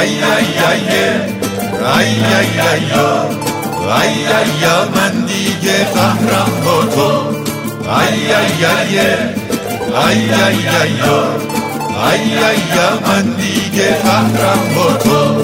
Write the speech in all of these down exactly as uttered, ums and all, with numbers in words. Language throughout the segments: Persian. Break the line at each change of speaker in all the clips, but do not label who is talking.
ای ای ای ای ای ای ای من دیگه قهرم با تو ای ای ای ای ای ای ای من دیگه قهرم با تو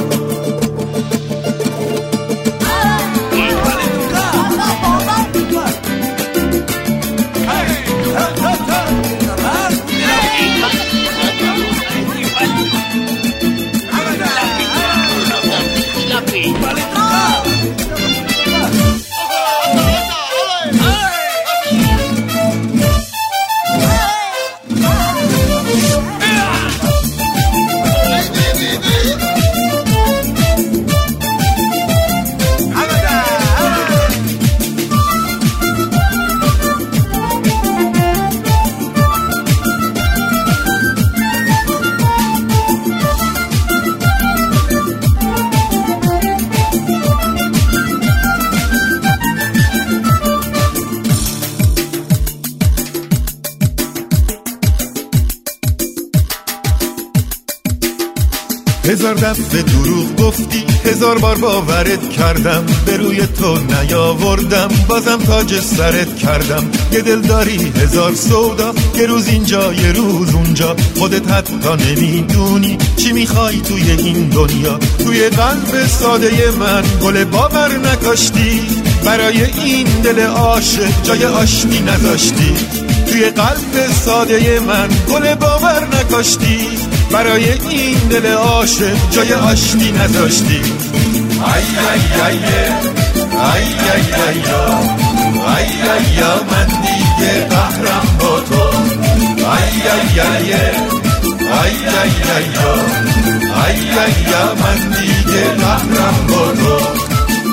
هزار دفعه دروغ گفتی هزار بار باورت کردم به روی تو نیاوردم بازم تاج سرت کردم یه دل داری هزار سودا یه روز اینجا یه روز اونجا خودت حتی نمیدونی چی میخوای توی این دنیا توی قلب ساده من گل باور نکاشتی برای این دل عاشق جای آشتی نذاشتی توی قلب ساده من گل باور نکاشتی برای این دل عاشق جای آشتی نذاشتی ای ای ای ای ای ای ای ای من دیگه قهرم با تو ای ای ای ای ای ای ای من دیگه قهرم با تو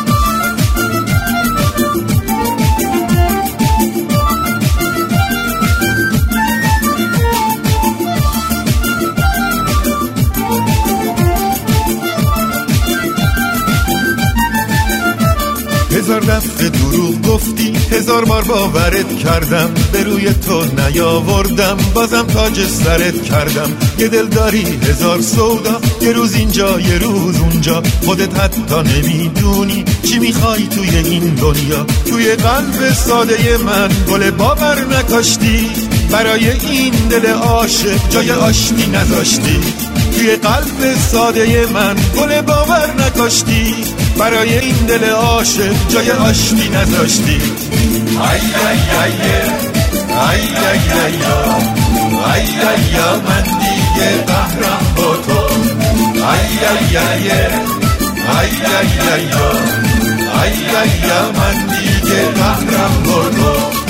هزار دفعه دروغ گفتی هزار بار باورت کردم به روی تو نیاوردم بازم تاج سرت کردم یه دل داری هزار سودا یه روز اینجا یه روز اونجا خودت حتی نمیدونی چی میخوای توی این دنیا توی قلب ساده من گل باور نکاشتی برای این دل عاشق جای آشتی نذاشتی توی قلب ساده من گل باور نکاشتی برای این دل عاشق جای آشتی نذاشتی ای ای ای ای ای ای ای ای من دیگه قهرم با تو ای ای ای ای ای ای ای من دیگه قهرم با تو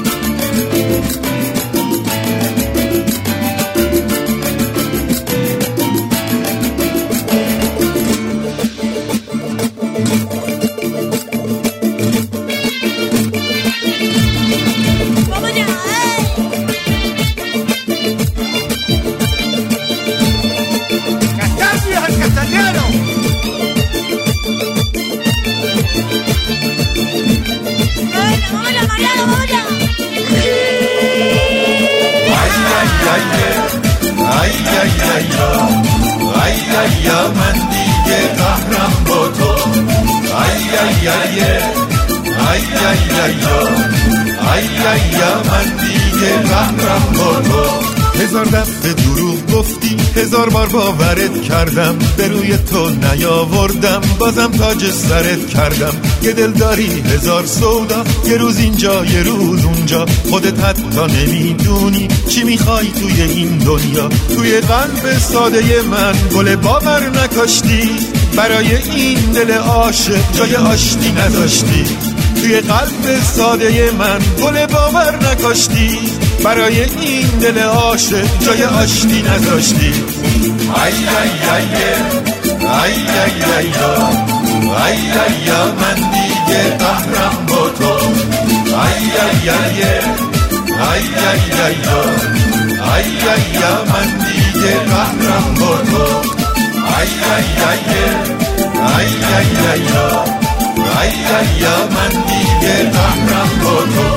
ای من دیگه قهرم با تو ای ای ای ای ای ای ای من دیگه قهرم با تو هزار دفعه دروغ گفتی هزار بار باورت کردم به روی تو نیاوردم بازم تاج سرت کردم یه دل داری هزار سودا یه روز اینجا یه روز اونجا خودت حتی نمیدونی چی میخوای توی این دنیا توی قلب ساده من گل باور نکاشتی برای این دل عاشق جای آشتی نذاشتی توی قلب ساده من گل باور نکاشتی برای این دل عاشق جای آشتی نذاشتی ای ای ای ای ای ای ای ای من دیگه قهرم با تو ای ای ای ای ای ای ای من دیگه قهرم با تو ای ای ای ای ای ای ای ای من دیگه قهرم با تو